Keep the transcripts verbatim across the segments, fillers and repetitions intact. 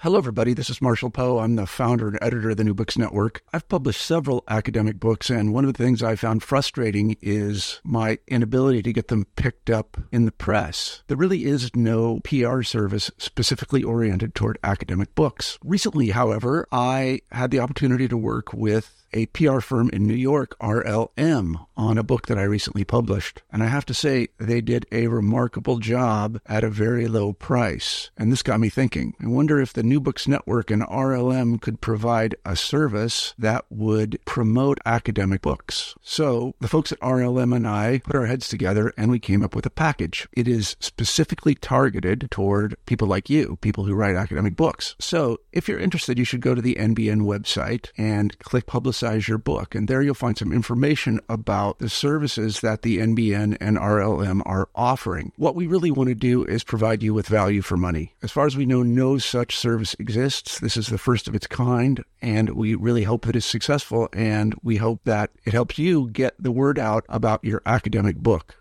Hello, everybody. This is Marshall Poe. I'm the founder and editor of the New Books Network. I've published several academic books, and one of the things I found frustrating is my inability to get them picked up in the press. There really is no P R service specifically oriented toward academic books. Recently, however, I had the opportunity to work with a P R firm in New York, R L M, on a book that I recently published. And I have to say, they did a remarkable job at a very low price. And this got me thinking. I wonder if the New Books Network and R L M could provide a service that would promote academic books. So the folks at R L M and I put our heads together and we came up with a package. It is specifically targeted toward people like you, people who write academic books. So if you're interested, you should go to the N B N website and click Publicize your book. And there you'll find some information about the services that the N B N and R L M are offering. What we really want to do is provide you with value for money. As far as we know, no such service exists. This is the first of its kind, and we really hope that it's successful, and we hope that it helps you get the word out about your academic book.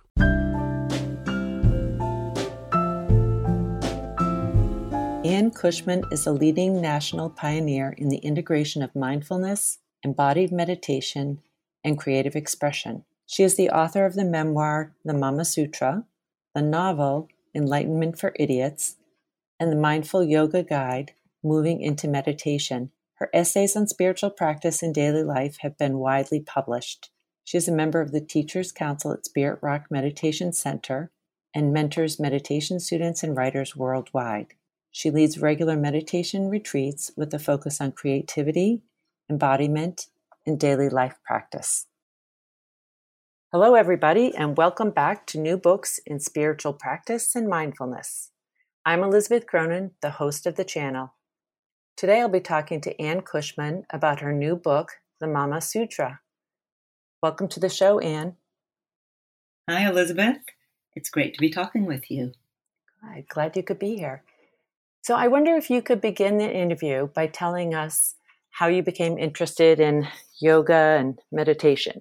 Ann Cushman is a leading national pioneer in the integration of mindfulness, embodied meditation, and creative expression. She is the author of the memoir, The Mama Sutra, the novel, Enlightenment for Idiots, and the Mindful Yoga Guide, Moving into Meditation. Her essays on spiritual practice and daily life have been widely published. She is a member of the Teachers Council at Spirit Rock Meditation Center and mentors meditation students and writers worldwide. She leads regular meditation retreats with a focus on creativity, embodiment, and daily life practice. Hello, everybody, and welcome back to New Books in Spiritual Practice and Mindfulness. I'm Elizabeth Cronin, the host of the channel. Today I'll be talking to Ann Cushman about her new book, The Mama Sutra. Welcome to the show, Ann. Hi, Elizabeth. It's great to be talking with you. I'm glad you could be here. So I wonder if you could begin the interview by telling us how you became interested in yoga and meditation.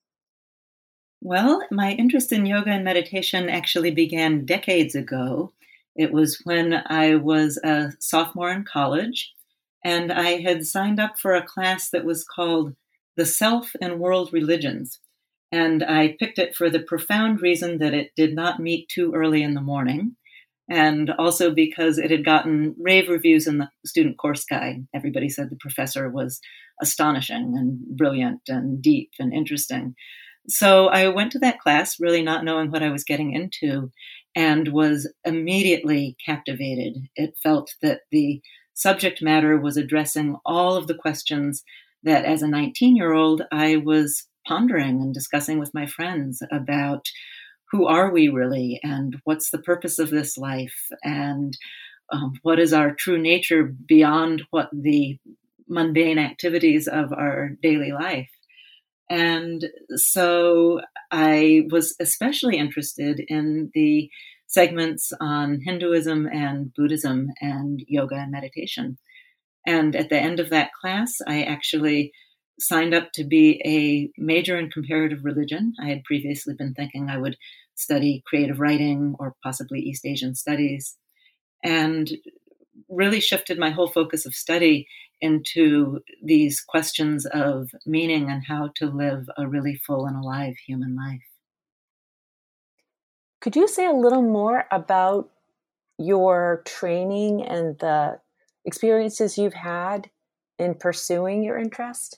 Well, my interest in yoga and meditation actually began decades ago. It was when I was a sophomore in college, and I had signed up for a class that was called The Self and World Religions. And I picked it for the profound reason that it did not meet too early in the morning, and also because it had gotten rave reviews in the student course guide. Everybody said the professor was astonishing and brilliant and deep and interesting. So I went to that class really not knowing what I was getting into and was immediately captivated. It felt that the subject matter was addressing all of the questions that as a nineteen-year-old I was pondering and discussing with my friends about who are we really, and what's the purpose of this life, and um, what is our true nature beyond what the mundane activities of our daily life. And so I was especially interested in the segments on Hinduism and Buddhism and yoga and meditation. And at the end of that class, I actually signed up to be a major in comparative religion. I had previously been thinking I would study creative writing or possibly East Asian studies, and really shifted my whole focus of study into these questions of meaning and how to live a really full and alive human life. Could you say a little more about your training and the experiences you've had in pursuing your interest?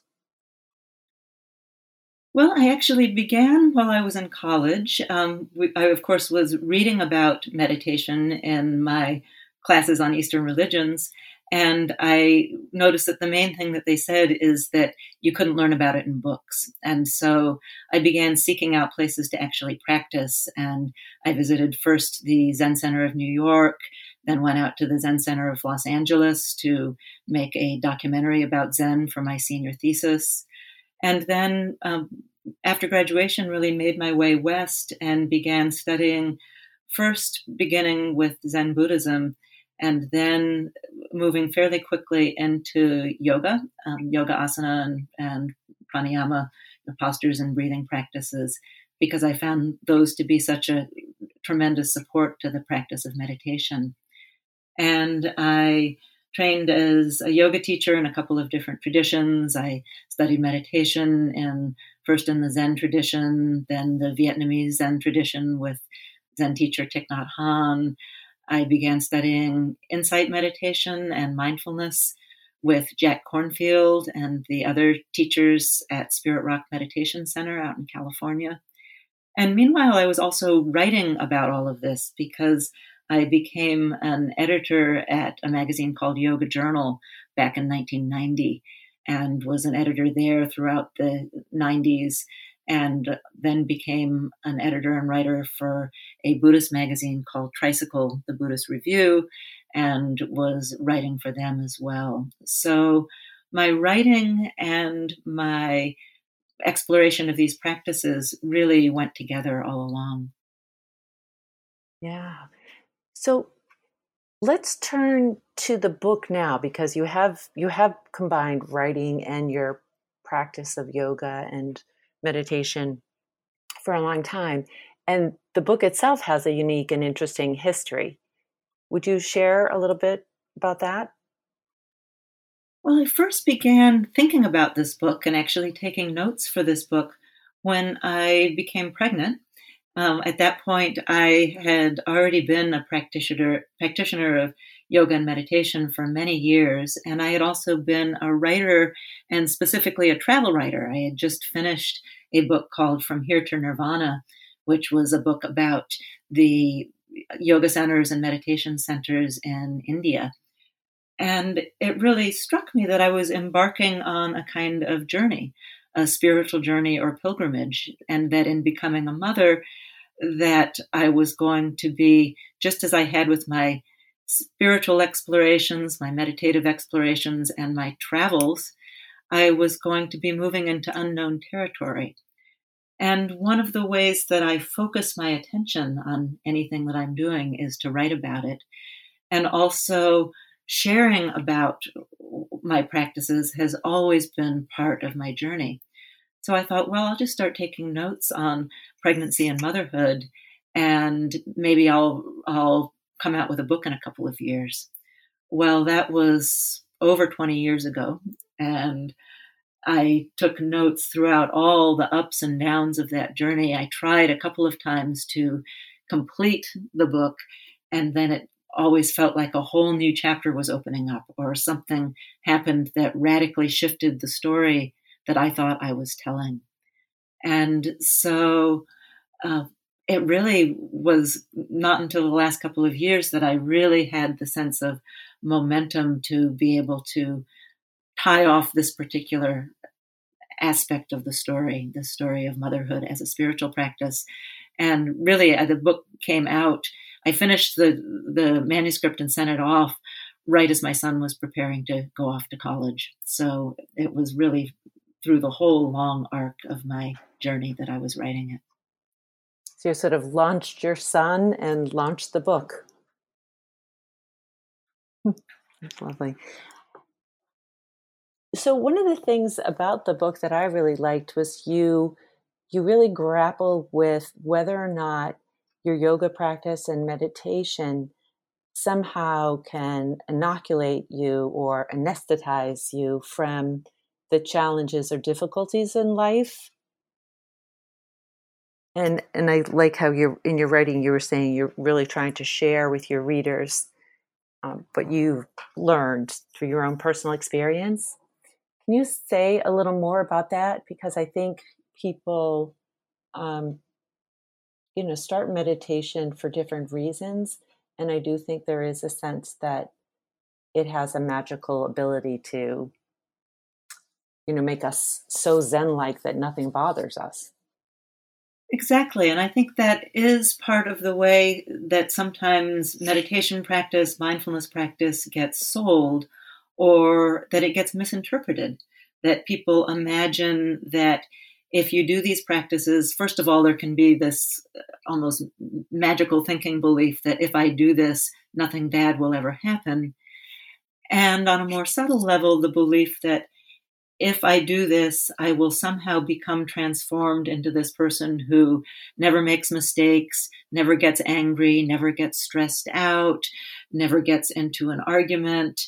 Well, I actually began while I was in college. Um, I, of course, was reading about meditation in my classes on Eastern religions, and I noticed that the main thing that they said is that you couldn't learn about it in books. And so I began seeking out places to actually practice, and I visited first the Zen Center of New York, then went out to the Zen Center of Los Angeles to make a documentary about Zen for my senior thesis. And then um, after graduation, really made my way west and began studying, first beginning with Zen Buddhism, and then moving fairly quickly into yoga, um, yoga asana and, and pranayama, the postures and breathing practices, because I found those to be such a tremendous support to the practice of meditation. And I trained as a yoga teacher in a couple of different traditions. I studied meditation in first in the Zen tradition, then the Vietnamese Zen tradition with Zen teacher Thich Nhat Hanh. I began studying insight meditation and mindfulness with Jack Kornfield and the other teachers at Spirit Rock Meditation Center out in California. And meanwhile, I was also writing about all of this because I became an editor at a magazine called Yoga Journal back in nineteen ninety and was an editor there throughout the nineties, and then became an editor and writer for a Buddhist magazine called Tricycle, the Buddhist Review, and was writing for them as well. So my writing and my exploration of these practices really went together all along. Yeah. So let's turn to the book now, because you have you have combined writing and your practice of yoga and meditation for a long time. And the book itself has a unique and interesting history. Would you share a little bit about that? Well, I first began thinking about this book and actually taking notes for this book when I became pregnant. Um, at that point, I had already been a practitioner practitioner of yoga and meditation for many years, and I had also been a writer, and specifically a travel writer. I had just finished a book called From Here to Nirvana, which was a book about the yoga centers and meditation centers in India. And it really struck me that I was embarking on a kind of journey, a spiritual journey or pilgrimage, and that in becoming a mother, that I was going to be, just as I had with my spiritual explorations, my meditative explorations, and my travels, I was going to be moving into unknown territory. And one of the ways that I focus my attention on anything that I'm doing is to write about it. And also sharing about my practices has always been part of my journey. So I thought, well, I'll just start taking notes on pregnancy and motherhood, and maybe I'll I'll come out with a book in a couple of years. Well, that was over twenty years ago, and I took notes throughout all the ups and downs of that journey. I tried a couple of times to complete the book, and then it always felt like a whole new chapter was opening up, or something happened that radically shifted the story that I thought I was telling. And so uh, it really was not until the last couple of years that I really had the sense of momentum to be able to tie off this particular aspect of the story, the story of motherhood as a spiritual practice. And really, uh, the book came out. I finished the, the manuscript and sent it off right as my son was preparing to go off to college. So it was really through the whole long arc of my journey that I was writing it. So you sort of launched your son and launched the book. That's lovely. So one of the things about the book that I really liked was you you really grapple with whether or not your yoga practice and meditation somehow can inoculate you or anesthetize you from the challenges or difficulties in life. And and I like how you're in your writing, you were saying you're really trying to share with your readers um, what you've learned through your own personal experience. Can you say a little more about that? Because I think people, um, you know, start meditation for different reasons. And I do think there is a sense that it has a magical ability to, you know, make us so Zen-like that nothing bothers us. Exactly. And I think that is part of the way that sometimes meditation practice, mindfulness practice gets sold, or that it gets misinterpreted, that people imagine that if you do these practices, first of all, there can be this almost magical thinking belief that if I do this, nothing bad will ever happen. And on a more subtle level, the belief that if I do this, I will somehow become transformed into this person who never makes mistakes, never gets angry, never gets stressed out, never gets into an argument,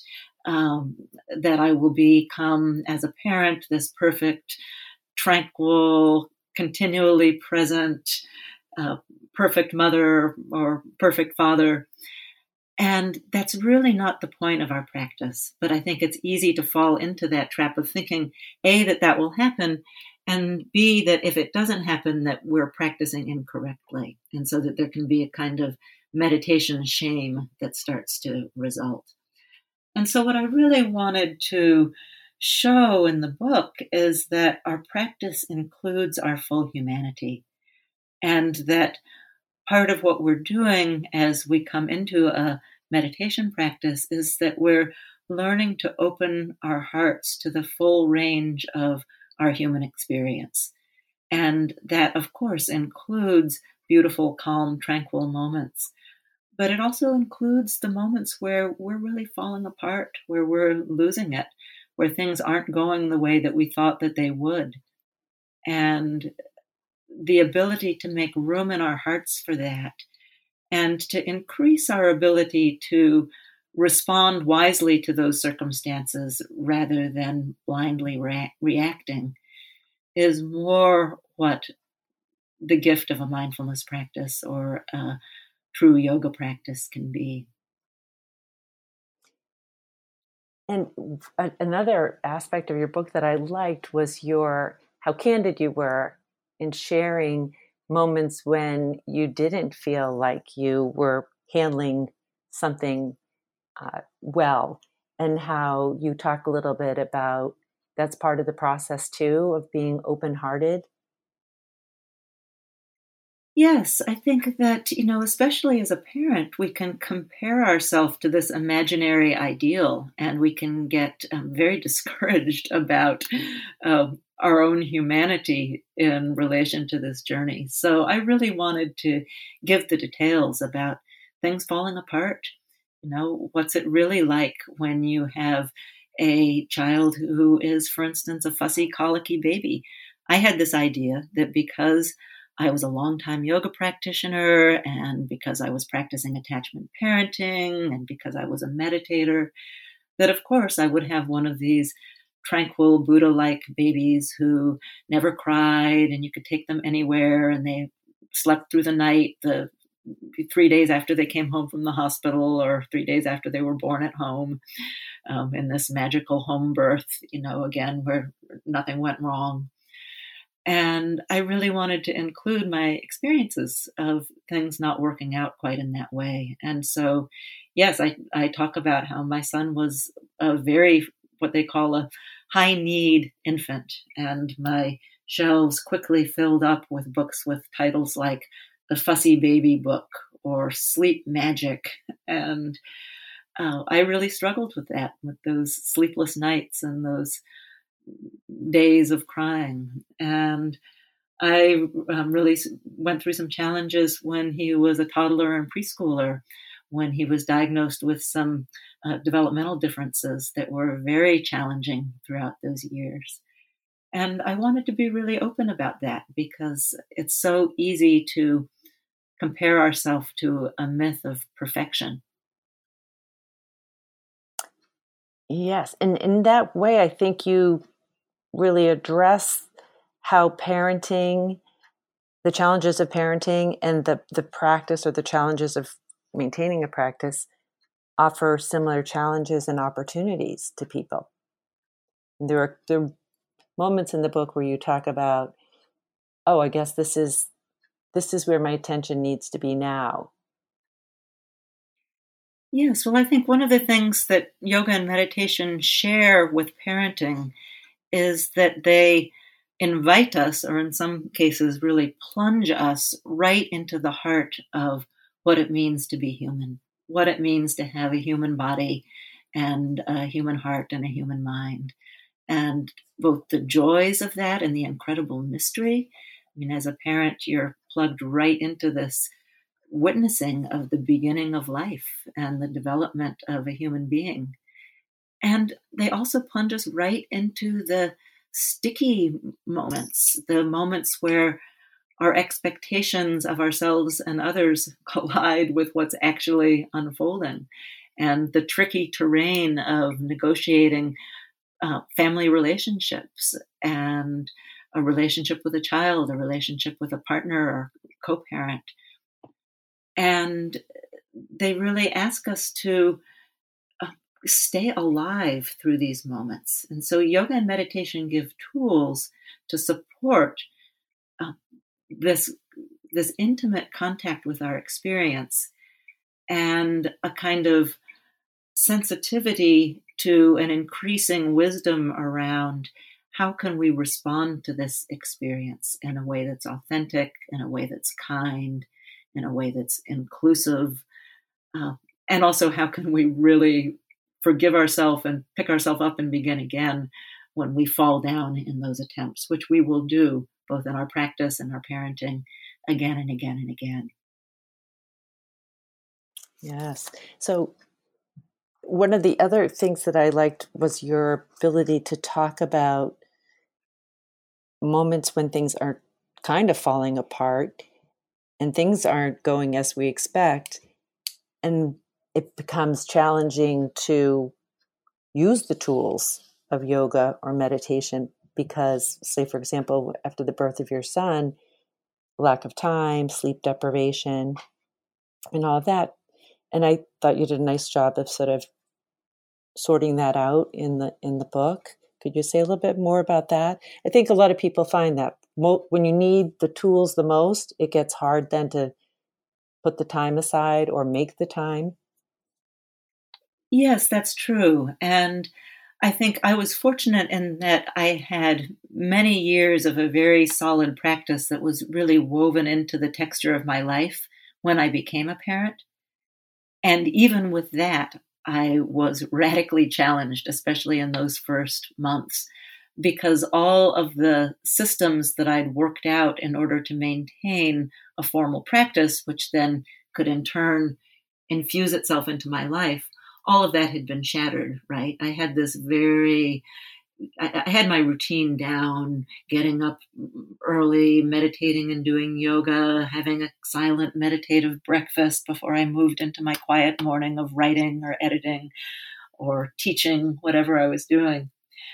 um, that I will become, as a parent, this perfect, tranquil, continually present, uh, perfect mother or perfect father. And that's really not the point of our practice. But I think it's easy to fall into that trap of thinking, A, that that will happen, and B, that if it doesn't happen, that we're practicing incorrectly. And so that there can be a kind of meditation shame that starts to result. And so what I really wanted to show in the book is that our practice includes our full humanity, and that part of what we're doing as we come into a meditation practice is that we're learning to open our hearts to the full range of our human experience. And that, of course, includes beautiful, calm, tranquil moments. But it also includes the moments where we're really falling apart, where we're losing it, where things aren't going the way that we thought that they would. And the ability to make room in our hearts for that, and to increase our ability to respond wisely to those circumstances rather than blindly re- reacting, is more what the gift of a mindfulness practice or a true yoga practice can be. And a- another aspect of your book that I liked was your how candid you were in sharing moments when you didn't feel like you were handling something uh, well, and how you talk a little bit about that's part of the process too of being open-hearted. Yes, I think that, you know, especially as a parent, we can compare ourselves to this imaginary ideal, and we can get um, very discouraged about uh, our own humanity in relation to this journey. So I really wanted to give the details about things falling apart. You know, what's it really like when you have a child who is, for instance, a fussy, colicky baby? I had this idea that because I was a longtime yoga practitioner, and because I was practicing attachment parenting, and because I was a meditator, that of course I would have one of these tranquil Buddha-like babies who never cried, and you could take them anywhere, and they slept through the night the three days after they came home from the hospital, or three days after they were born at home, um, in this magical home birth, you know, again, where nothing went wrong. And I really wanted to include my experiences of things not working out quite in that way. And so, yes, I, I talk about how my son was a very, what they call a high need infant. And my shelves quickly filled up with books with titles like The Fussy Baby Book or Sleep Magic. And uh, I really struggled with that, with those sleepless nights and those days of crying. And I um, really went through some challenges when he was a toddler and preschooler, when he was diagnosed with some uh, developmental differences that were very challenging throughout those years. And I wanted to be really open about that, because it's so easy to compare ourselves to a myth of perfection. Yes, and in that way, I think you really address how parenting, the challenges of parenting and the, the practice or the challenges of maintaining a practice offer similar challenges and opportunities to people. And there are, there are moments in the book where you talk about, oh, I guess this is this is where my attention needs to be now. Yes, well, I think one of the things that yoga and meditation share with parenting is that they invite us, or in some cases really plunge us right into the heart of what it means to be human, what it means to have a human body and a human heart and a human mind, and both the joys of that and the incredible mystery. I mean, as a parent, you're plugged right into this witnessing of the beginning of life and the development of a human being. And they also plunge us right into the sticky moments, the moments where our expectations of ourselves and others collide with what's actually unfolding. and the tricky terrain of negotiating uh, family relationships and a relationship with a child, a relationship with a partner or co-parent. And they really ask us to uh, stay alive through these moments. And so yoga and meditation give tools to support uh, this, this intimate contact with our experience and a kind of sensitivity to an increasing wisdom around how can we respond to this experience in a way that's authentic, in a way that's kind, in a way that's inclusive, uh, and also how can we really forgive ourselves and pick ourselves up and begin again when we fall down in those attempts, which we will do both in our practice and our parenting again and again and again. Yes. So one of the other things that I liked was your ability to talk about moments when things are kind of falling apart and things aren't going as we expect. And it becomes challenging to use the tools of yoga or meditation because, say, for example, after the birth of your son, lack of time, sleep deprivation, and all of that. And I thought you did a nice job of sort of sorting that out in the in the book. Could you say a little bit more about that? I think a lot of people find that when you need the tools the most, it gets hard then to put the time aside or make the time. Yes, that's true. And I think I was fortunate in that I had many years of a very solid practice that was really woven into the texture of my life when I became a parent. And even with that, I was radically challenged, especially in those first months, because all of the systems that I'd worked out in order to maintain a formal practice, which then could in turn infuse itself into my life, all of that had been shattered, right? I had this very, I, I had my routine down, getting up early, meditating and doing yoga, having a silent meditative breakfast before I moved into my quiet morning of writing or editing or teaching, whatever I was doing.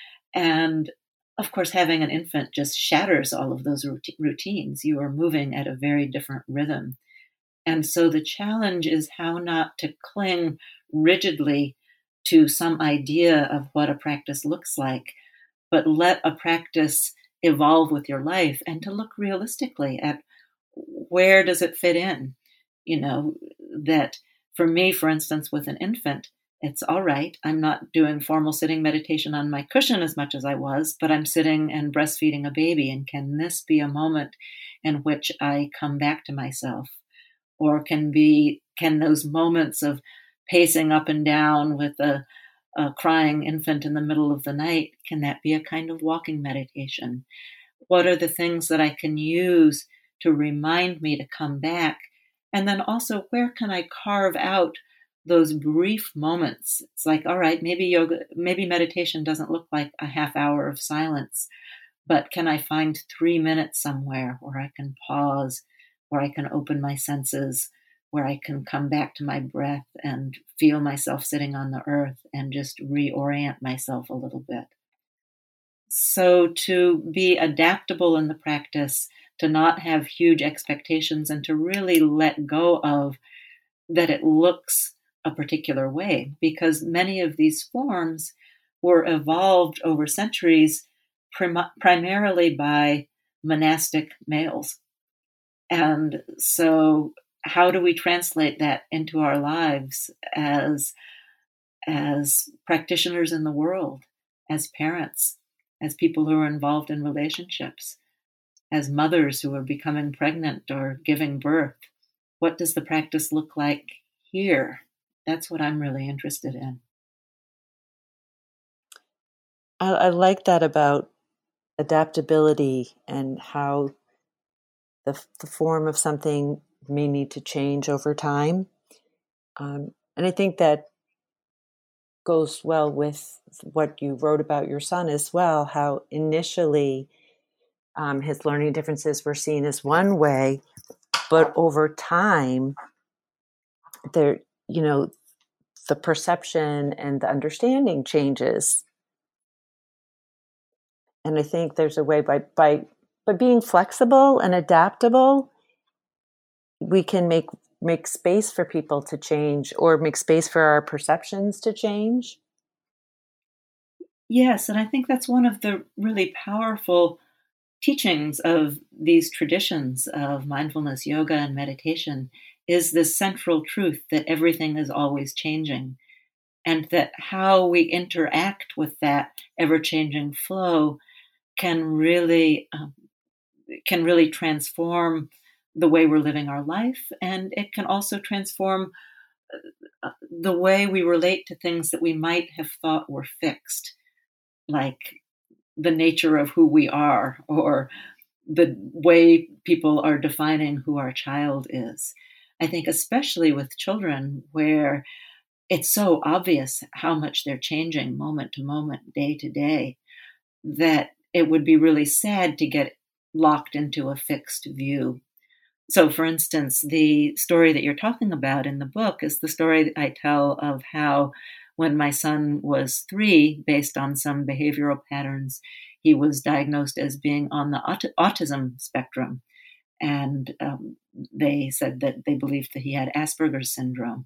And of course, having an infant just shatters all of those routines. You are moving at a very different rhythm. And so the challenge is how not to cling rigidly to some idea of what a practice looks like, but let a practice evolve with your life and to look realistically at where does it fit in. You know, that for me, for instance, with an infant, it's all right. I'm not doing formal sitting meditation on my cushion as much as I was, but I'm sitting and breastfeeding a baby. And can this be a moment in which I come back to myself? Or can be, can those moments of pacing up and down with a, a crying infant in the middle of the night, can that be a kind of walking meditation? What are the things that I can use to remind me to come back? And then also, where can I carve out those brief moments? It's like, all right, maybe yoga, maybe meditation doesn't look like a half hour of silence, but can I find three minutes somewhere where I can pause, where I can open my senses, where I can come back to my breath and feel myself sitting on the earth and just reorient myself a little bit. So to be adaptable in the practice, to not have huge expectations and to really let go of that it looks a particular way, because many of these forms were evolved over centuries prim- primarily by monastic males. And so how do we translate that into our lives as, as practitioners in the world, as parents, as people who are involved in relationships, as mothers who are becoming pregnant or giving birth? What does the practice look like here? That's what I'm really interested in. I, I like that about adaptability and how the, the form of something may need to change over time. Um, and I think that goes well with what you wrote about your son as well, how initially um, his learning differences were seen as one way, but over time, there, you know, the perception and the understanding changes. And I think there's a way by by by being flexible and adaptable, we can make make space for people to change, or make space for our perceptions to change. Yes, and I think that's one of the really powerful teachings of these traditions of mindfulness, yoga, and meditation is this central truth that everything is always changing, and that how we interact with that ever-changing flow can really um, can really transform the way we're living our life, and it can also transform the way we relate to things that we might have thought were fixed, like the nature of who we are, or the way people are defining who our child is. I think especially with children, where it's so obvious how much they're changing moment to moment, day to day, that it would be really sad to get locked into a fixed view. So, for instance, the story that you're talking about in the book is the story that I tell of how when my son was three, based on some behavioral patterns, he was diagnosed as being on the aut- autism spectrum. And um, they said that they believed that he had Asperger's syndrome.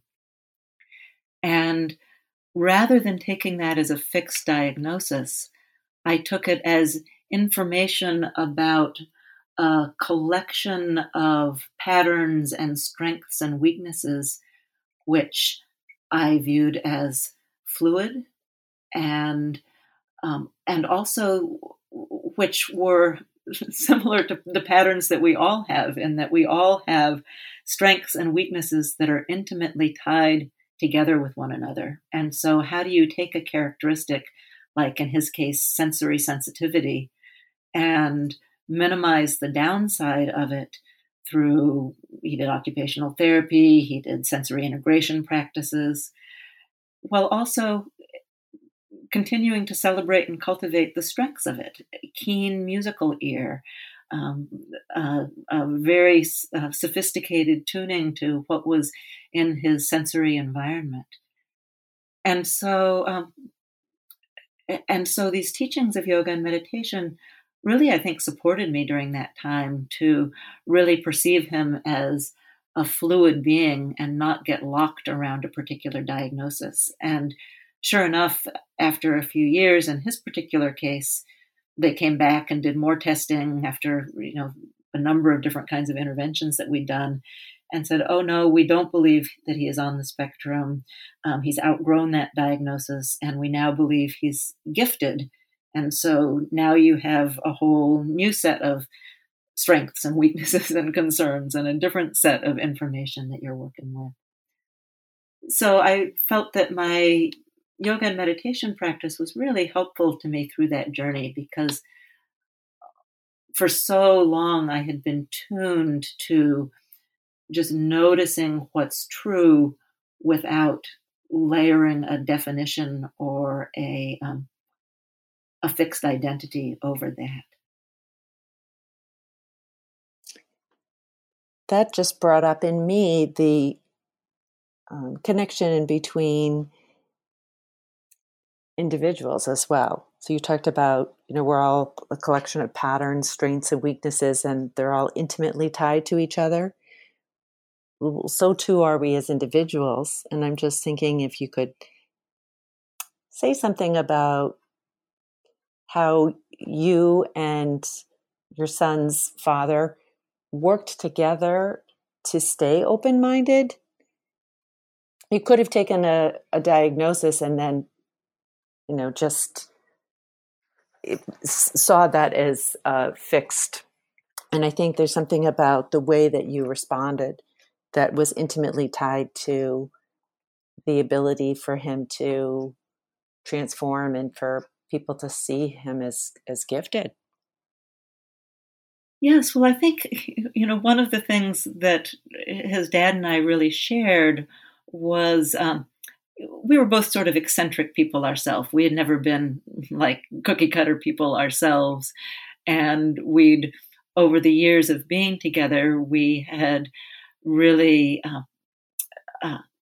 And rather than taking that as a fixed diagnosis, I took it as information about a collection of patterns and strengths and weaknesses, which I viewed as fluid, and um, and also which were similar to the patterns that we all have, in that we all have strengths and weaknesses that are intimately tied together with one another. And so how do you take a characteristic, like in his case, sensory sensitivity, and minimize the downside of it through, he did occupational therapy, he did sensory integration practices, while also continuing to celebrate and cultivate the strengths of it, a keen musical ear, um, uh, a very uh, sophisticated tuning to what was in his sensory environment. And so, um, and so these teachings of yoga and meditation really, I think, supported me during that time to really perceive him as a fluid being and not get locked around a particular diagnosis. And sure enough, after a few years in his particular case, they came back and did more testing after, you know, a number of different kinds of interventions that we'd done, and said, oh no, we don't believe that he is on the spectrum. Um, he's outgrown that diagnosis, and we now believe he's gifted. And so now you have a whole new set of strengths and weaknesses and concerns, and a different set of information that you're working with. So I felt that my yoga and meditation practice was really helpful to me through that journey, because for so long I had been tuned to just noticing what's true without layering a definition or a um, a fixed identity over that. That just brought up in me the um, connection in between individuals as well. So you talked about, you know, we're all a collection of patterns, strengths, and weaknesses, and they're all intimately tied to each other. So too are we as individuals. And I'm just thinking if you could say something about how you and your son's father worked together to stay open-minded. You could have taken a, a diagnosis and then, you know, just saw that as uh, fixed. And I think there's something about the way that you responded that was intimately tied to the ability for him to transform and for people to see him as, as gifted. Yes, well, I think, you know, one of the things that his dad and I really shared was um, we were both sort of eccentric people ourselves. We had never been like cookie cutter people ourselves. And we'd, over the years of being together, we had really uh, uh,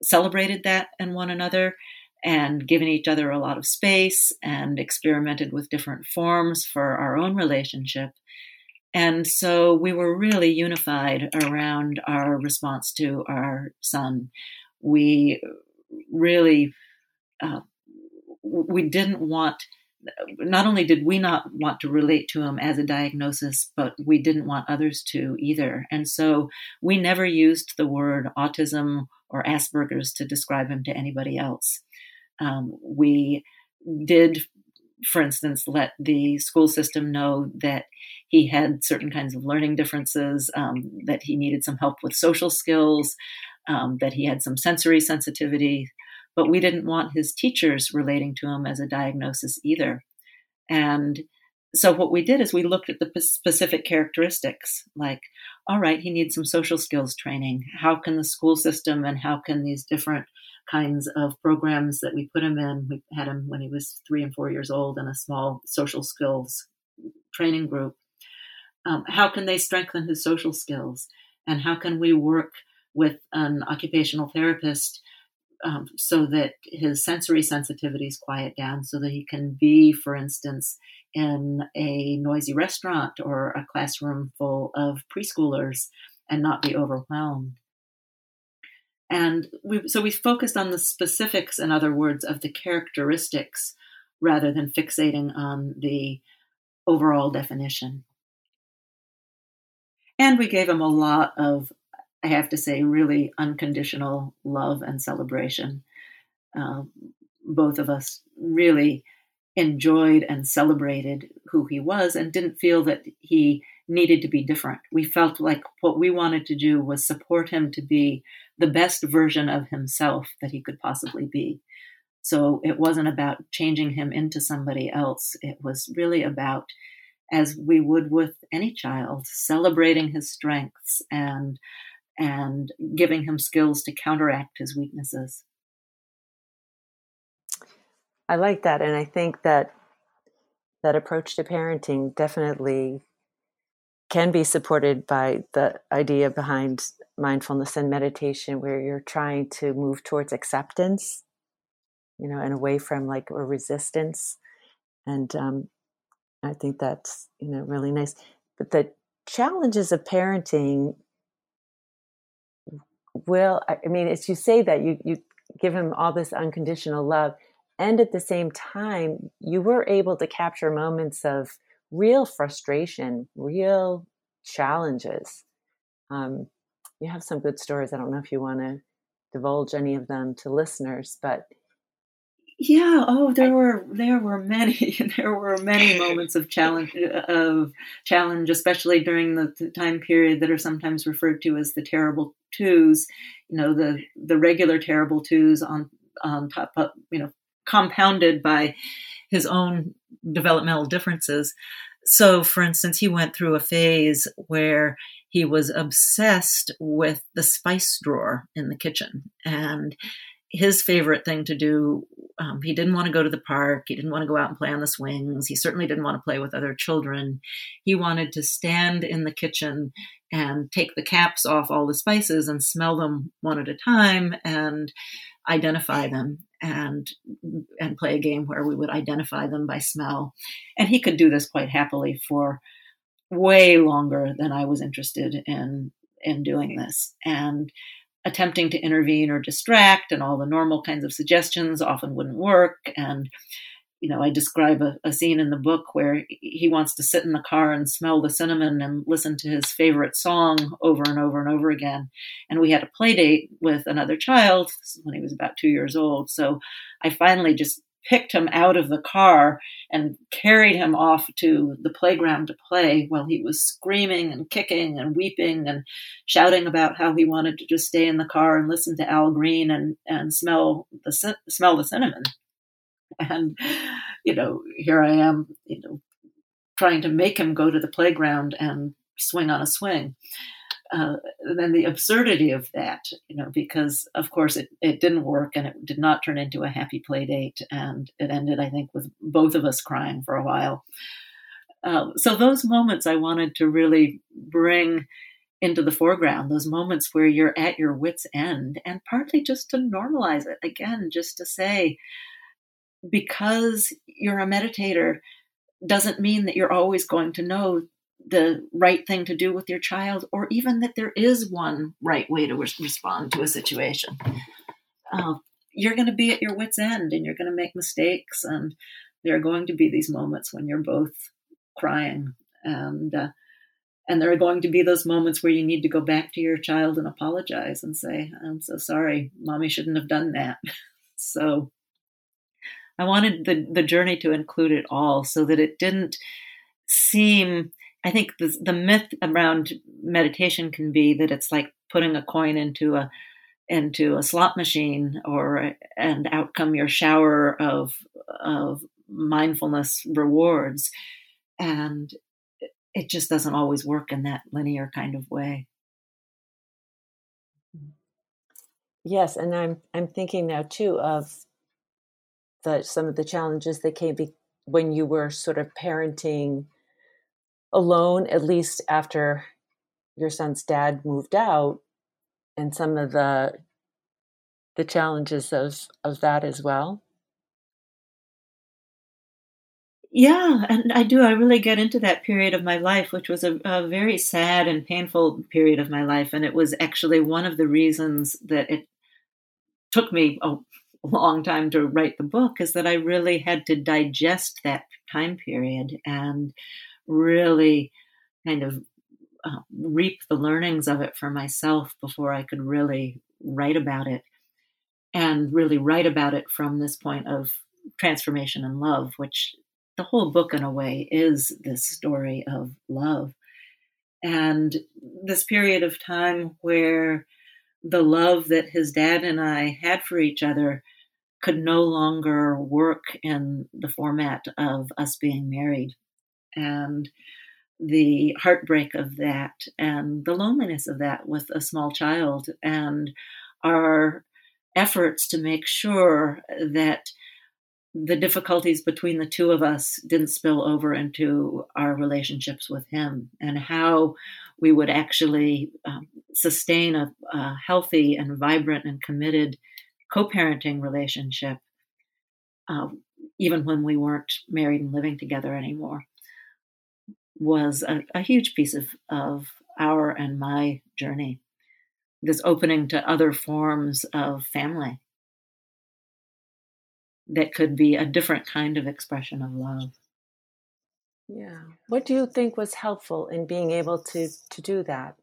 celebrated that in one another and given each other a lot of space and experimented with different forms for our own relationship. And so we were really unified around our response to our son. We really, uh, we didn't want, not only did we not want to relate to him as a diagnosis, but we didn't want others to either. And so we never used the word autism or Asperger's to describe him to anybody else. Um, we did, for instance, let the school system know that he had certain kinds of learning differences, um, that he needed some help with social skills, um, that he had some sensory sensitivity, but we didn't want his teachers relating to him as a diagnosis either. And so what we did is we looked at the specific characteristics, like, all right, he needs some social skills training. How can the school system and how can these different kinds of programs that we put him in, we had him when he was three and four years old in a small social skills training group, um, how can they strengthen his social skills? And how can we work with an occupational therapist um, so that his sensory sensitivities quiet down so that he can be, for instance, in a noisy restaurant or a classroom full of preschoolers and not be overwhelmed. And we, so we focused on the specifics, in other words, of the characteristics rather than fixating on the overall definition. And we gave him a lot of, I have to say, really unconditional love and celebration. Uh, both of us really enjoyed and celebrated who he was and didn't feel that he needed to be different. We felt like what we wanted to do was support him to be the best version of himself that he could possibly be. So it wasn't about changing him into somebody else. It was really about, as we would with any child, celebrating his strengths and and giving him skills to counteract his weaknesses. I like that. And I think that that approach to parenting definitely can be supported by the idea behind mindfulness and meditation, where you're trying to move towards acceptance, you know, and away from like a resistance. And um, I think that's, you know, really nice. But the challenges of parenting will, I mean, as you say that, you, you give him all this unconditional love, and at the same time, you were able to capture moments of real frustration, real challenges. Um, you have some good stories. I don't know if you want to divulge any of them to listeners, but yeah, oh, there were there were many there were many moments of challenge of challenge, especially during the, the time period that are sometimes referred to as the terrible twos. You know, the the regular terrible twos on on top of, you know, compounded by his own developmental differences. So, for instance, he went through a phase where he was obsessed with the spice drawer in the kitchen. And his favorite thing to do, um, he didn't want to go to the park. He didn't want to go out and play on the swings. He certainly didn't want to play with other children. He wanted to stand in the kitchen and take the caps off all the spices and smell them one at a time and identify them and and play a game where we would identify them by smell. And he could do this quite happily for way longer than I was interested in in doing this. And attempting to intervene or distract and all the normal kinds of suggestions often wouldn't work. And, you know, I describe a, a scene in the book where he wants to sit in the car and smell the cinnamon and listen to his favorite song over and over and over again. And we had a play date with another child when he was about two years old. So I finally just picked him out of the car and carried him off to the playground to play while he was screaming and kicking and weeping and shouting about how he wanted to just stay in the car and listen to Al Green and, and smell the smell the cinnamon. And, you know, here I am, you know, trying to make him go to the playground and swing on a swing. Uh, and then the absurdity of that, you know, because of course it, it didn't work and it did not turn into a happy play date. And it ended, I think, with both of us crying for a while. Uh, so those moments I wanted to really bring into the foreground, those moments where you're at your wit's end, and partly just to normalize it. Again, just to say, because you're a meditator doesn't mean that you're always going to know the right thing to do with your child, or even that there is one right way to re- respond to a situation. Uh, you're going to be at your wit's end, and you're going to make mistakes, and there are going to be these moments when you're both crying, and uh, and there are going to be those moments where you need to go back to your child and apologize and say, I'm so sorry, mommy shouldn't have done that. So I wanted the, the journey to include it all, so that it didn't seem, I think the, the myth around meditation can be that it's like putting a coin into a into a slot machine, or and out come your shower of of mindfulness rewards. And it just doesn't always work in that linear kind of way. Yes, and I'm I'm thinking now too of the some of the challenges that came be, when you were sort of parenting alone, at least after your son's dad moved out, and some of the the challenges of of that as well. Yeah, and I do. I really get into that period of my life, which was a, a very sad and painful period of my life. And it was actually one of the reasons that it took me a long time to write the book, is that I really had to digest that time period and really kind of uh, reap the learnings of it for myself before I could really write about it, and really write about it from this point of transformation and love, which the whole book in a way is this story of love. And this period of time where the love that his dad and I had for each other could no longer work in the format of us being married, and the heartbreak of that, and the loneliness of that with a small child, and our efforts to make sure that the difficulties between the two of us didn't spill over into our relationships with him, and how we would actually um, sustain a, a healthy and vibrant and committed co-parenting relationship, uh, even when we weren't married and living together anymore, was a, a huge piece of, of our and my journey. This opening to other forms of family that could be a different kind of expression of love. Yeah. What do you think was helpful in being able to to do that?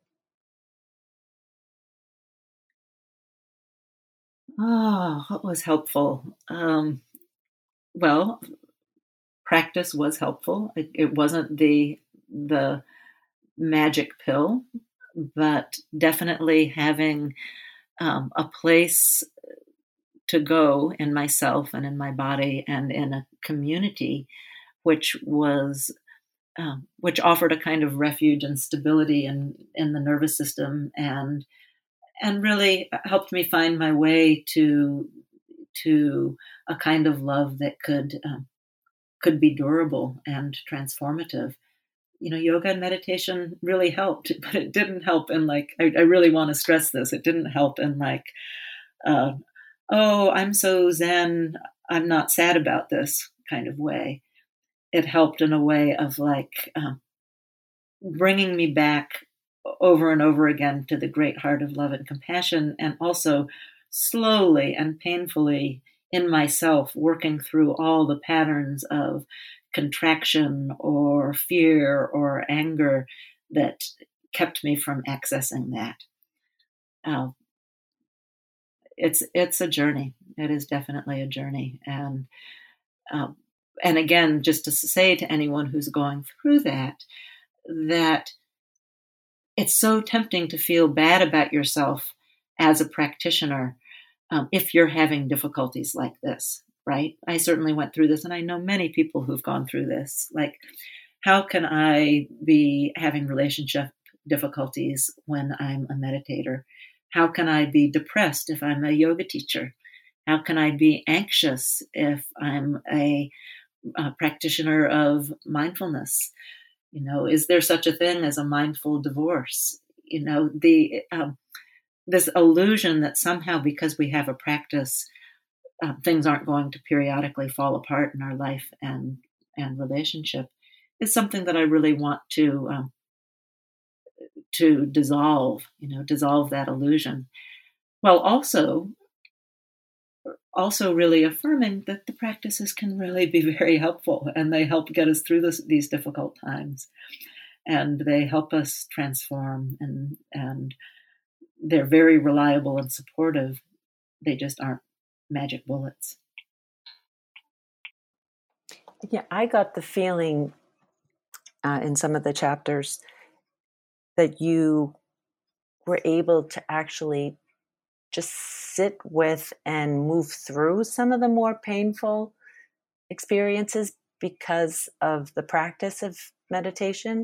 Oh, what was helpful? Um, well, practice was helpful. It, it wasn't the the magic pill, but definitely having um, a place to go in myself and in my body and in a community, which was um, which offered a kind of refuge and stability in in the nervous system, and and really helped me find my way to to a kind of love that could um, could be durable and transformative. You know, yoga and meditation really helped, but it didn't help in like, I, I really want to stress this. It didn't help in like, uh, oh, I'm so Zen, I'm not sad about this kind of way. It helped in a way of like um, bringing me back over and over again to the great heart of love and compassion, and also slowly and painfully in myself working through all the patterns of contraction or fear or anger that kept me from accessing that. Uh, it's it's a journey. It is definitely a journey, and uh, and again, just to say to anyone who's going through that, that it's so tempting to feel bad about yourself as a practitioner um, if you're having difficulties like this, right? I certainly went through this, and I know many people who've gone through this. Like, how can I be having relationship difficulties when I'm a meditator? How can I be depressed if I'm a yoga teacher? How can I be anxious if I'm a, a practitioner of mindfulness? You know, is there such a thing as a mindful divorce? you know, the um, this illusion that somehow because we have a practice, uh, things aren't going to periodically fall apart in our life and and relationship is something that I really want to um, to dissolve. You know, dissolve that illusion, while also also really affirming that the practices can really be very helpful, and they help get us through this, these difficult times, and they help us transform, and and they're very reliable and supportive. They just aren't magic bullets. Yeah, I got the feeling uh, in some of the chapters that you were able to actually just sit with and move through some of the more painful experiences because of the practice of meditation.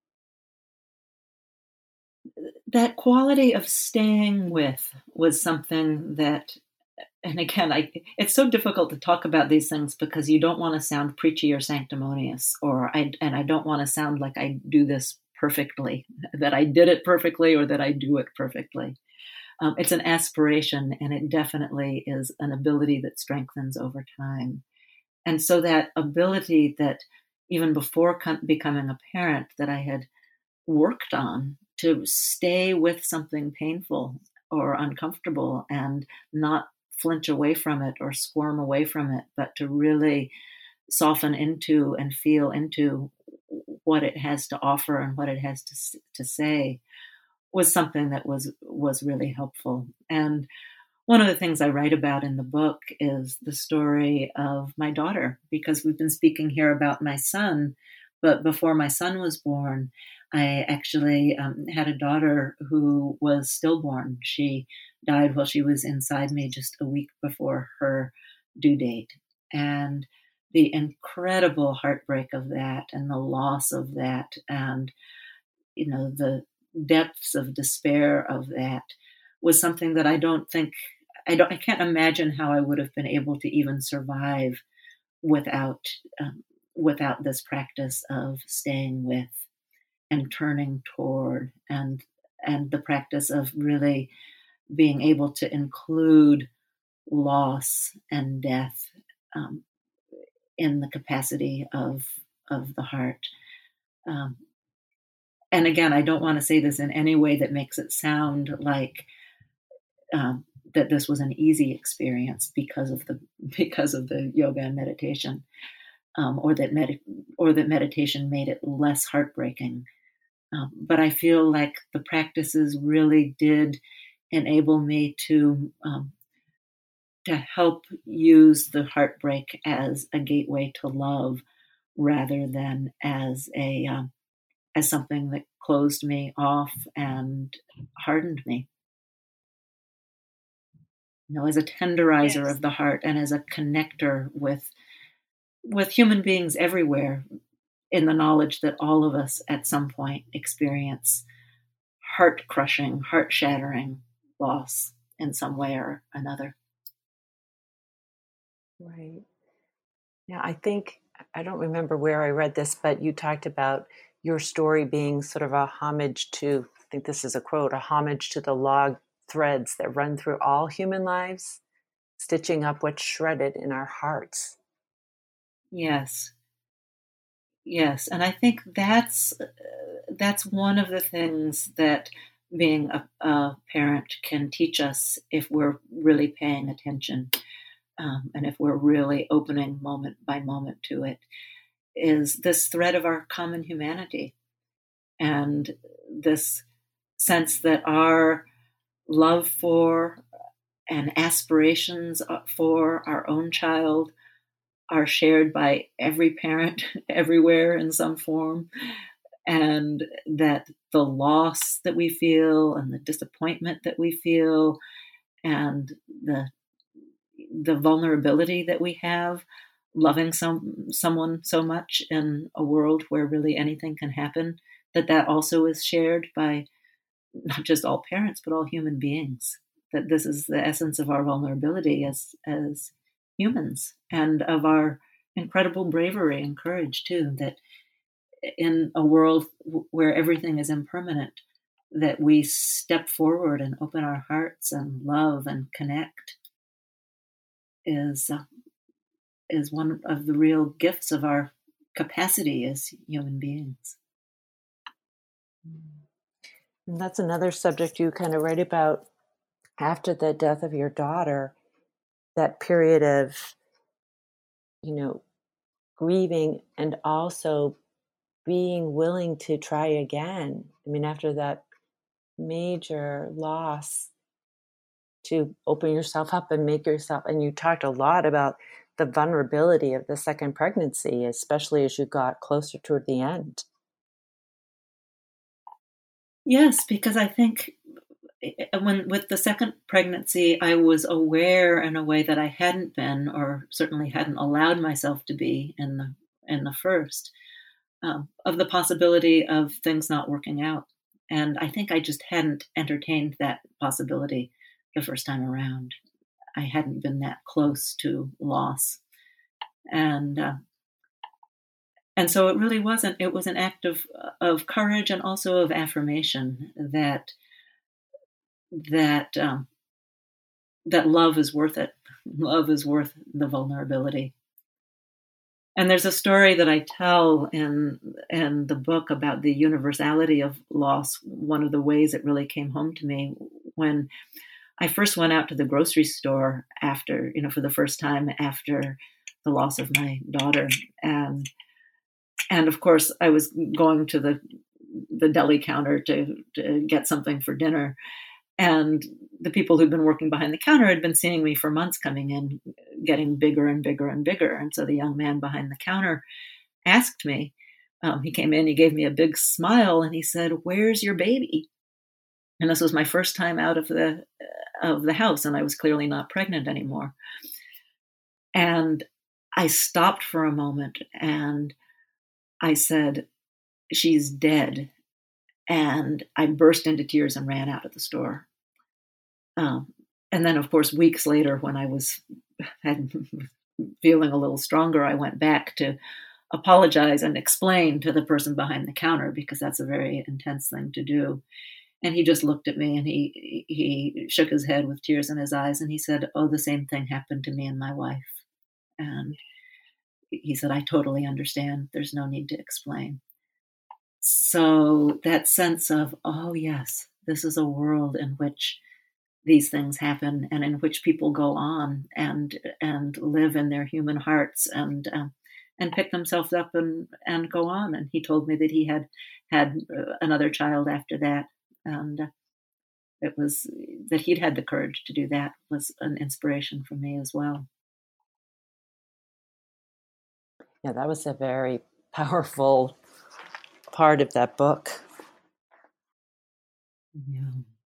That quality of staying with was something that, and again, I, it's so difficult to talk about these things because you don't want to sound preachy or sanctimonious, or I, and I don't want to sound like I do this perfectly, that I did it perfectly or that I do it perfectly. Um, it's an aspiration, and it definitely is an ability that strengthens over time. And so that ability that even before com- becoming a parent that I had worked on to stay with something painful or uncomfortable and not flinch away from it or squirm away from it, but to really soften into and feel into what it has to offer and what it has to, to say, was something that was was really helpful. And one of the things I write about in the book is the story of my daughter, because we've been speaking here about my son, but before my son was born, I actually um, had a daughter who was stillborn. She died while she was inside me just a week before her due date. And the incredible heartbreak of that and the loss of that, and, you know, the depths of despair of that was something that I don't think, I don't, I can't imagine how I would have been able to even survive without, um, without this practice of staying with and turning toward, and, and the practice of really being able to include loss and death um, in the capacity of, of the heart. Um, and again, I don't want to say this in any way that makes it sound like um, that this was an easy experience because of the because of the yoga and meditation, um, or that med- or that meditation made it less heartbreaking. Um, but I feel like the practices really did enable me to um, to help use the heartbreak as a gateway to love, rather than as a um, as something that closed me off and hardened me. You know, as a tenderizer Yes. of the heart and as a connector with with human beings everywhere, in the knowledge that all of us at some point experience heart-crushing, heart-shattering loss in some way or another. Right. Yeah, I think, I don't remember where I read this, but you talked about your story being sort of a homage to, I think this is a quote, a homage to the log threads that run through all human lives, stitching up what's shredded in our hearts. Yes. Yes. And I think that's, uh, that's one of the things that being a, a parent can teach us if we're really paying attention. Um, and if we're really opening moment by moment to it, is this thread of our common humanity, and this sense that our love for and aspirations for our own child are shared by every parent everywhere in some form, and that the loss that we feel and the disappointment that we feel and the the vulnerability that we have loving some someone so much in a world where really anything can happen, that that also is shared by not just all parents but all human beings, that this is the essence of our vulnerability as as humans, and of our incredible bravery and courage too, that in a world where everything is impermanent, that we step forward and open our hearts and love and connect is uh, is one of the real gifts of our capacity as human beings. And that's another subject you kind of write about after the death of your daughter, that period of, you know, grieving and also being willing to try again. I mean, after that major loss, to open yourself up and make yourself, and you talked a lot about the vulnerability of the second pregnancy, especially as you got closer toward the end. Yes, because I think when with the second pregnancy, I was aware in a way that I hadn't been, or certainly hadn't allowed myself to be in the in the first, um, of the possibility of things not working out. And I think I just hadn't entertained that possibility the first time around. I hadn't been that close to loss. And uh, and so it really wasn't, it was an act of, of courage and also of affirmation that that um, that love is worth it. Love is worth the vulnerability. And there's a story that I tell in in the book about the universality of loss. One of the ways it really came home to me when I first went out to the grocery store after, you know, for the first time after the loss of my daughter. And and of course I was going to the the deli counter to, to get something for dinner. And the people who'd been working behind the counter had been seeing me for months coming in, getting bigger and bigger and bigger. And so the young man behind the counter asked me, um, he came in, he gave me a big smile and he said, "Where's your baby?" And this was my first time out of the, of the house, and I was clearly not pregnant anymore. And I stopped for a moment and I said, "She's dead." And I burst into tears and ran out of the store. Um, and then, of course, weeks later, when I was had, feeling a little stronger, I went back to apologize and explain to the person behind the counter, because that's a very intense thing to do. And he just looked at me and he he shook his head with tears in his eyes. And he said, "Oh, the same thing happened to me and my wife." And he said, "I totally understand. There's no need to explain." So that sense of, oh, yes, this is a world in which these things happen and in which people go on and and live in their human hearts and um, and pick themselves up and, and go on. And he told me that he had had another child after that. And it was that he'd had the courage to do that was an inspiration for me as well. Yeah, that was a very powerful part of that book. Yeah.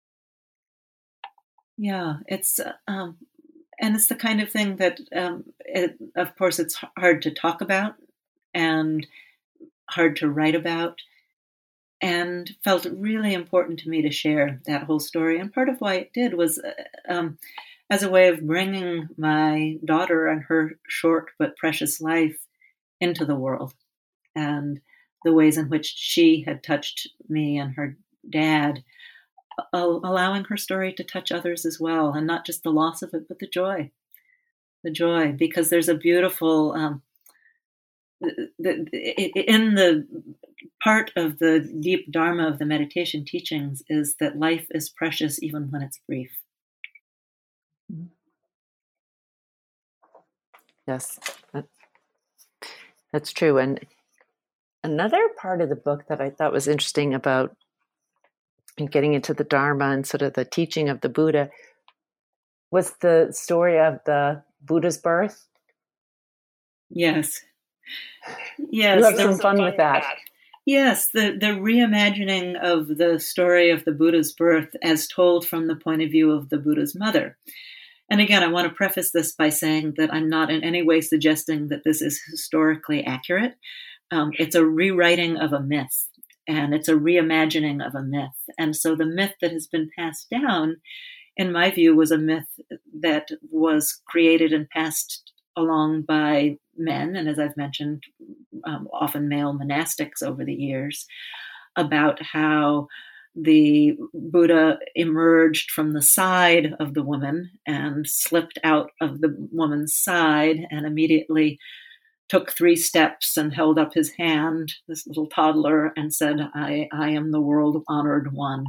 Yeah, it's, um, and it's the kind of thing that, um, it, of course, it's hard to talk about and hard to write about, and felt really important to me to share that whole story. And part of why it did was um, as a way of bringing my daughter and her short but precious life into the world, and the ways in which she had touched me and her dad, allowing her story to touch others as well, and not just the loss of it, but the joy, the joy, because there's a beautiful, um, the, the, in the part of the deep dharma of the meditation teachings is that life is precious even when it's brief. Yes, that, that's true. And another part of the book that I thought was interesting about getting into the Dharma and sort of the teaching of the Buddha was the story of the Buddha's birth. Yes. Yes. You have some fun with that. Yes, the, the reimagining of the story of the Buddha's birth as told from the point of view of the Buddha's mother. And again, I want to preface this by saying that I'm not in any way suggesting that this is historically accurate. Um, it's a rewriting of a myth, and it's a reimagining of a myth. And so the myth that has been passed down, in my view, was a myth that was created and passed along by men, and as I've mentioned, um, often male monastics over the years, about how the Buddha emerged from the side of the woman and slipped out of the woman's side and immediately took three steps and held up his hand, this little toddler, and said, I, I am the world honored one.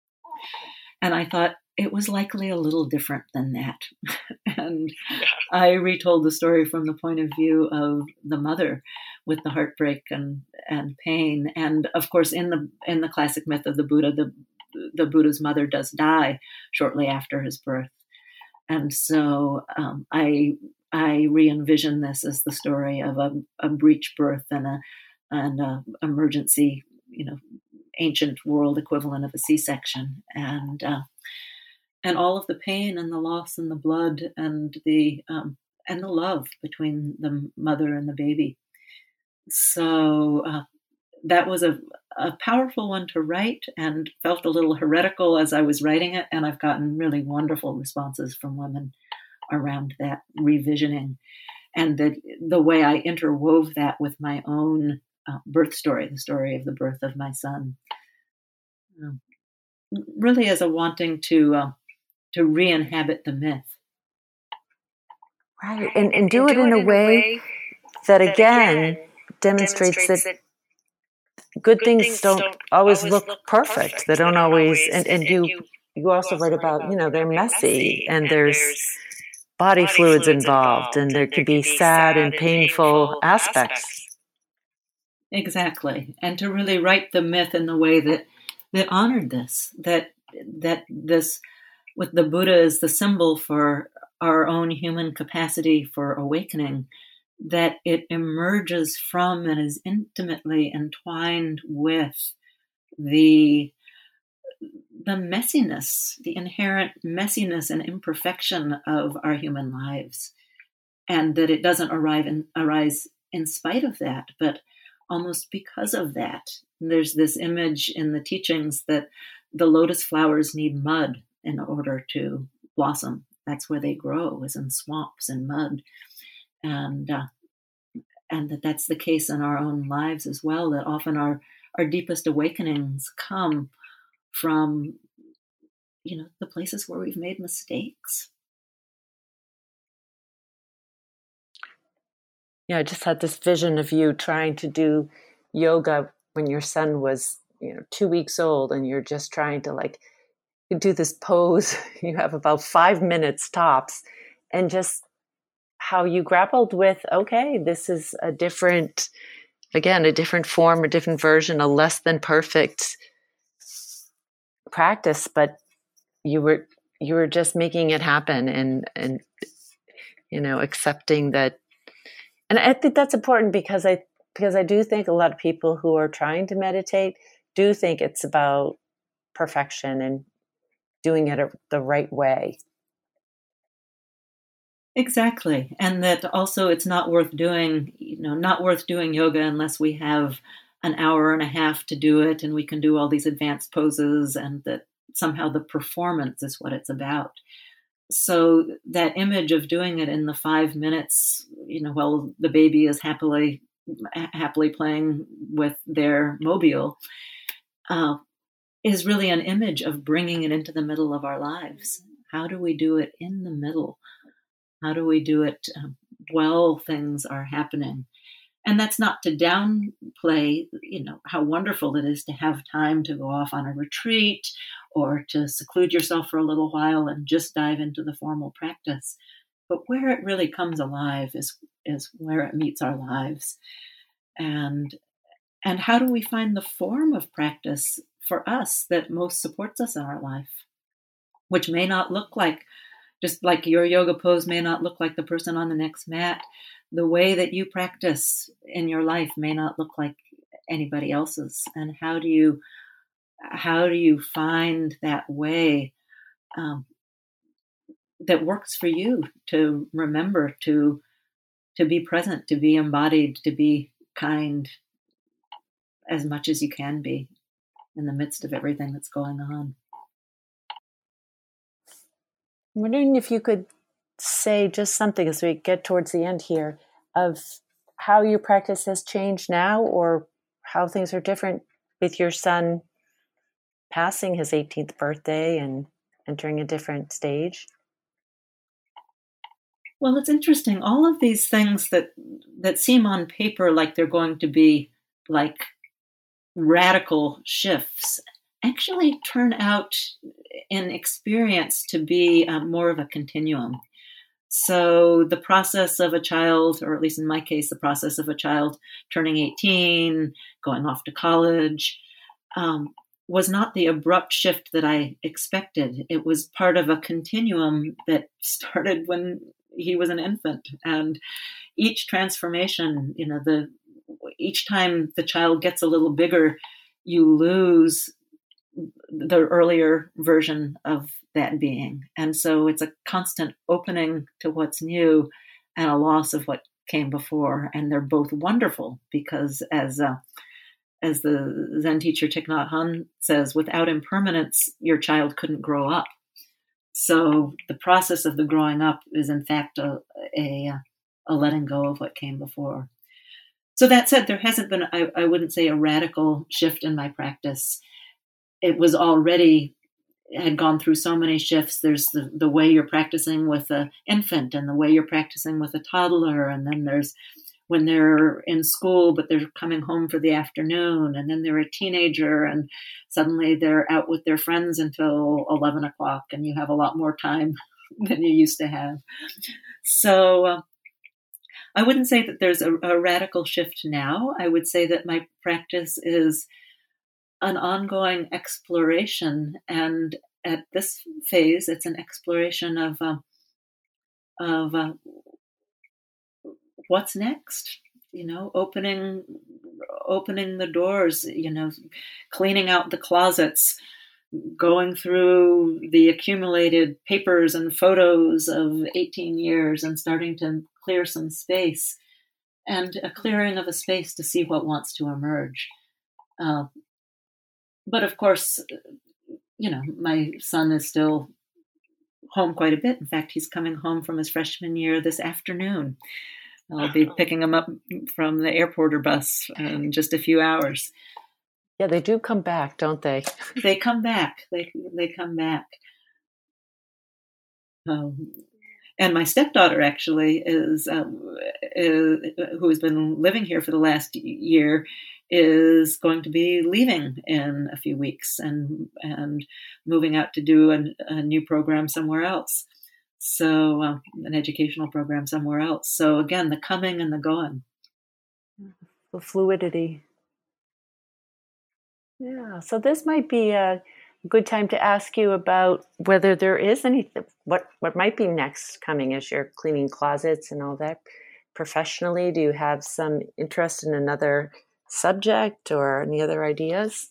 And I thought it was likely a little different than that. And I retold the story from the point of view of the mother with the heartbreak and, and pain. And of course, in the in the classic myth of the Buddha, the, the Buddha's mother does die shortly after his birth. And so um, I I re-envision this as the story of a, a breech birth and a an a emergency, you know, ancient world equivalent of a C-section, and uh, and all of the pain and the loss and the blood and the um, and the love between the mother and the baby. So uh, that was a, a powerful one to write, and felt a little heretical as I was writing it. And I've gotten really wonderful responses from women around that revisioning, and the the way I interwove that with my own uh, birth story, the story of the birth of my son, um, really as a wanting to uh, to re-inhabit the myth. Right, and, and do, and do it in, in a way, way that, that again, again demonstrates, demonstrates that, that good things, things don't, don't always look, look perfect. perfect. They don't always, and, and, and you, you you also write about, you know, they're messy, and there's body fluids involved, and there could be sad and painful aspects. Exactly, and to really write the myth in the way that that honored this, that that this, with the Buddha as the symbol for our own human capacity for awakening, that it emerges from and is intimately entwined with the the messiness, the inherent messiness and imperfection of our human lives, and that it doesn't arrive in, arise in spite of that, but almost because of that. There's this image in the teachings that the lotus flowers need mud in order to blossom. That's where they grow, is in swamps and mud. And uh, and that that's the case in our own lives as well, that often our, our deepest awakenings come from, you know, the places where we've made mistakes. Yeah, I just had this vision of you trying to do yoga when your son was, you know, two weeks old, and you're just trying to like do this pose. You have about five minutes tops, and just how you grappled with, okay, this is a different, again, a different form, a different version, a less than perfect practice, but you were you were just making it happen, and and you know, accepting that. And I think that's important, because I because I do think a lot of people who are trying to meditate do think it's about perfection and doing it the right way. Exactly. And that also it's not worth doing, you know, not worth doing yoga unless we have an hour and a half to do it, and we can do all these advanced poses, and that somehow the performance is what it's about. So that image of doing it in the five minutes, you know, while the baby is happily happily playing with their mobile, uh, is really an image of bringing it into the middle of our lives. How do we do it in the middle? How do we do it um, while things are happening? And that's not to downplay, you know, how wonderful it is to have time to go off on a retreat or to seclude yourself for a little while and just dive into the formal practice. But where it really comes alive is is where it meets our lives. And and how do we find the form of practice for us that most supports us in our life, which may not look like, just like your yoga pose may not look like the person on the next mat. The way that you practice in your life may not look like anybody else's. And how do you how do you find that way um, that works for you to remember to to be present, to be embodied, to be kind as much as you can be in the midst of everything that's going on? I'm wondering if you could say just something as we get towards the end here of how your practice has changed now, or how things are different with your son passing his eighteenth birthday and entering a different stage? Well, it's interesting. All of these things that that seem on paper like they're going to be like radical shifts actually turn out in experience to be uh, more of a continuum. So the process of a child, or at least in my case, the process of a child turning eighteen, going off to college, um, was not the abrupt shift that I expected. It was part of a continuum that started when he was an infant. And each transformation, you know, the each time the child gets a little bigger, you lose the earlier version of that being. And so it's a constant opening to what's new and a loss of what came before. And they're both wonderful because as uh, as the Zen teacher Thich Nhat Hanh says, without impermanence, your child couldn't grow up. So the process of the growing up is in fact a, a, a letting go of what came before. So that said, there hasn't been, I, I wouldn't say a radical shift in my practice. It was already, had gone through so many shifts. There's the, the way you're practicing with an infant and the way you're practicing with a toddler. And then there's when they're in school, but they're coming home for the afternoon. And then they're a teenager and suddenly they're out with their friends until eleven o'clock and you have a lot more time than you used to have. So uh, I wouldn't say that there's a, a radical shift now. I would say that my practice is an ongoing exploration. And at this phase, it's an exploration of, uh, of uh, what's next, you know, opening, opening the doors, you know, cleaning out the closets, going through the accumulated papers and photos of eighteen years and starting to clear some space, and a clearing of a space to see what wants to emerge. Uh, but of course, you know, my son is still home quite a bit. In fact, he's coming home from his freshman year this afternoon. I'll be picking him up from the airport or bus in just a few hours. Yeah, they do come back, don't they? They come back. They they come back. Um, and my stepdaughter actually is, um, is, who has been living here for the last year, is going to be leaving in a few weeks and and moving out to do a, a new program somewhere else. So uh, an educational program somewhere else. So again, the coming and the going. The fluidity. Yeah. So this might be a good time to ask you about whether there is anything, what, what might be next coming as you're cleaning closets and all that. Professionally, do you have some interest in another subject or any other ideas?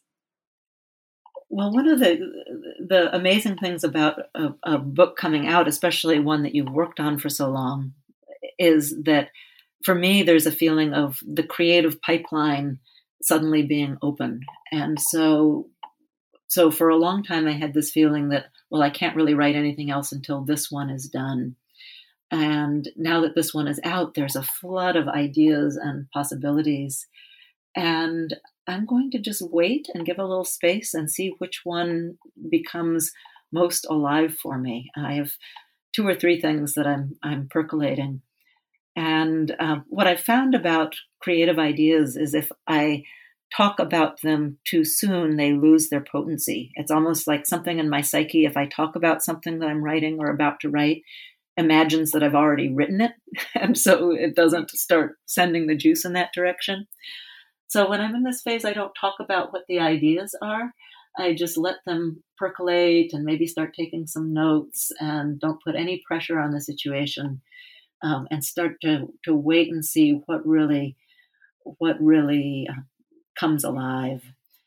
Well, one of the the amazing things about a, a book coming out, especially one that you've worked on for so long, is that for me, there's a feeling of the creative pipeline suddenly being open. And so, so for a long time, I had this feeling that, well, I can't really write anything else until this one is done. And now that this one is out, there's a flood of ideas and possibilities. And I'm going to just wait and give a little space and see which one becomes most alive for me. I have two or three things that I'm I'm percolating. And uh, what I've found about creative ideas is if I talk about them too soon, they lose their potency. It's almost like something in my psyche, if I talk about something that I'm writing or about to write, imagines that I've already written it. And so it doesn't start sending the juice in that direction. So when I'm in this phase, I don't talk about what the ideas are. I just let them percolate and maybe start taking some notes and don't put any pressure on the situation, um, and start to, to wait and see what really, what really uh, comes alive.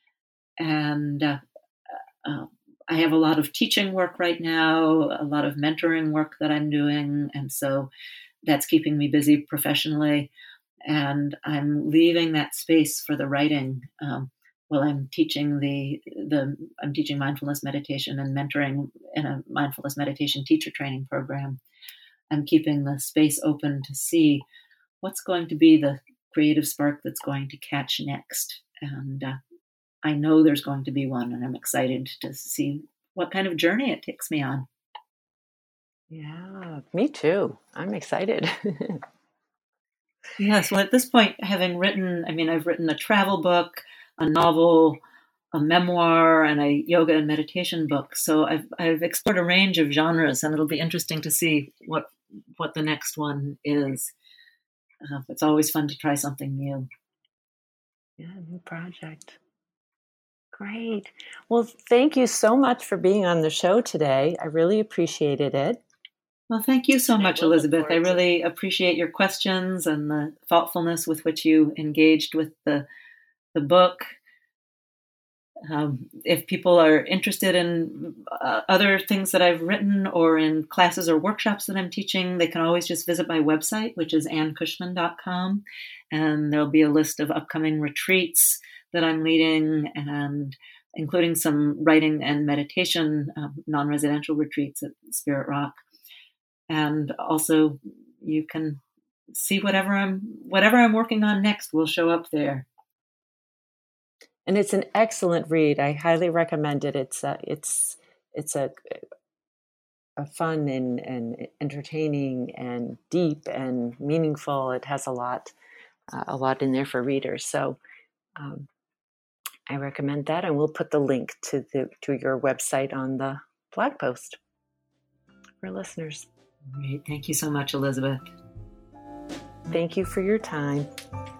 And uh, uh, I have a lot of teaching work right now, a lot of mentoring work that I'm doing. And so that's keeping me busy professionally. And I'm leaving that space for the writing um, while I'm teaching the the I'm teaching mindfulness meditation and mentoring in a mindfulness meditation teacher training program. I'm keeping the space open to see what's going to be the creative spark that's going to catch next. And uh, I know there's going to be one, and I'm excited to see what kind of journey it takes me on. Yeah, me too. I'm excited. Yes, well, at this point, having written, I mean, I've written a travel book, a novel, a memoir, and a yoga and meditation book. So I've I've explored a range of genres, and it'll be interesting to see what what the next one is. Uh, it's always fun to try something new. Yeah, new project. Great. Well, thank you so much for being on the show today. I really appreciated it. Well, thank you so And I much, will look Elizabeth. I forward to- really appreciate your questions and the thoughtfulness with which you engaged with the the book. Um, if people are interested in uh, other things that I've written or in classes or workshops that I'm teaching, they can always just visit my website, which is ann cushman dot com. And there'll be a list of upcoming retreats that I'm leading, and including some writing and meditation um, non-residential retreats at Spirit Rock. And also you can see whatever I'm whatever I'm working on next will show up there. And it's an excellent read. I highly recommend it. It's a, it's it's a, a fun and, and entertaining and deep and meaningful. It has a lot uh, a lot in there for readers. So um, I recommend that, and we'll put the link to the to your website on the blog post for listeners. Great. Thank you so much, Elizabeth. Thank you for your time.